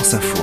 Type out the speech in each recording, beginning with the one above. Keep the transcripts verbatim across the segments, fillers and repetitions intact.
France Info.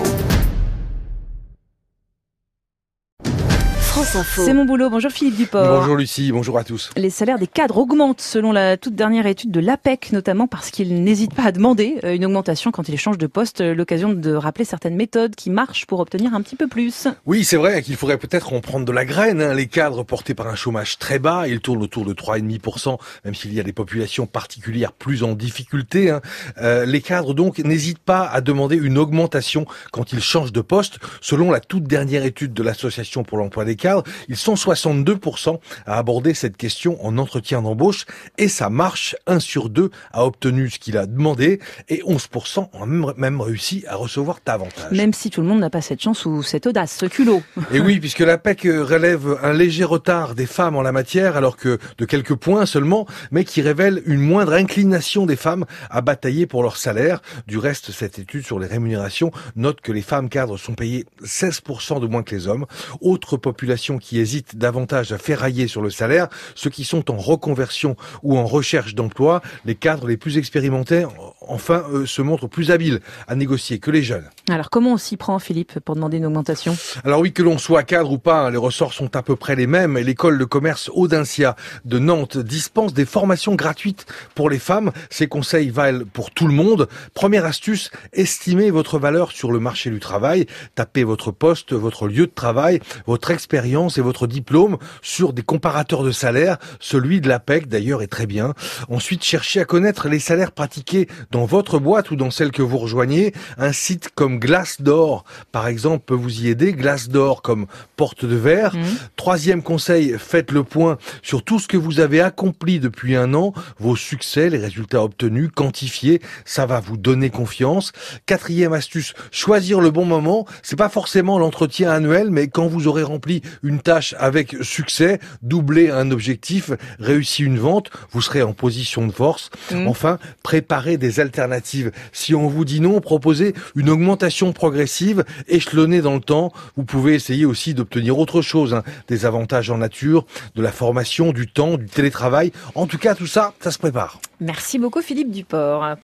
France Info. C'est mon boulot. Bonjour Philippe Duport. Bonjour Lucie, bonjour à tous. Les salaires des cadres augmentent selon la toute dernière étude de l'A P E C, notamment parce qu'ils n'hésitent pas à demander une augmentation quand ils changent de poste. L'occasion de rappeler certaines méthodes qui marchent pour obtenir un petit peu plus. Oui, c'est vrai qu'il faudrait peut-être en prendre de la graine. Hein. Les cadres portés par un chômage très bas, ils tournent autour de trois virgule cinq pour cent, même s'il y a des populations particulières plus en difficulté. Hein. Euh, les cadres donc n'hésitent pas à demander une augmentation quand ils changent de poste. Selon la toute dernière étude de l'Association pour l'emploi des cadres, ils sont soixante-deux pour cent à aborder cette question en entretien d'embauche et ça marche. Un sur deux a obtenu ce qu'il a demandé et onze pour cent ont même, même réussi à recevoir davantage. Même si tout le monde n'a pas cette chance ou cette audace, ce culot. Et oui, puisque l'A P E C relève un léger retard des femmes en la matière, alors que de quelques points seulement, mais qui révèle une moindre inclination des femmes à batailler pour leur salaire. Du reste, cette étude sur les rémunérations note que les femmes cadres sont payées seize pour cent de moins que les hommes. Autre population qui hésitent davantage à ferrailler sur le salaire, ceux qui sont en reconversion ou en recherche d'emploi. Les cadres les plus expérimentés, enfin, eux, se montrent plus habiles à négocier que les jeunes. Alors comment on s'y prend, Philippe, pour demander une augmentation ? Alors oui, que l'on soit cadre ou pas, hein, les ressorts sont à peu près les mêmes. Et l'école de commerce Audencia de Nantes dispense des formations gratuites pour les femmes. Ces conseils valent pour tout le monde. Première astuce, estimez votre valeur sur le marché du travail. Tapez votre poste, votre lieu de travail, votre expérience et votre diplôme sur des comparateurs de salaire. Celui de l'A P E C d'ailleurs est très bien. Ensuite, cherchez à connaître les salaires pratiqués dans votre boîte ou dans celle que vous rejoignez. Un site comme Glassdoor, par exemple, peut vous y aider. Glassdoor comme porte de verre. Mmh. Troisième conseil, faites le point sur tout ce que vous avez accompli depuis un an, vos succès, les résultats obtenus, quantifiés. Ça va vous donner confiance. Quatrième astuce, choisir le bon moment. C'est pas forcément l'entretien annuel, mais quand vous aurez rempli une tâche avec succès, doublé un objectif, réussi une vente, vous serez en position de force. Mmh. Enfin, préparez des alternatives. Si on vous dit non, proposez une augmentation progressive, échelonnée dans le temps. Vous pouvez essayer aussi d'obtenir autre chose, hein, des avantages en nature, de la formation, du temps, du télétravail. En tout cas, tout ça, ça se prépare. Merci beaucoup Philippe Duport.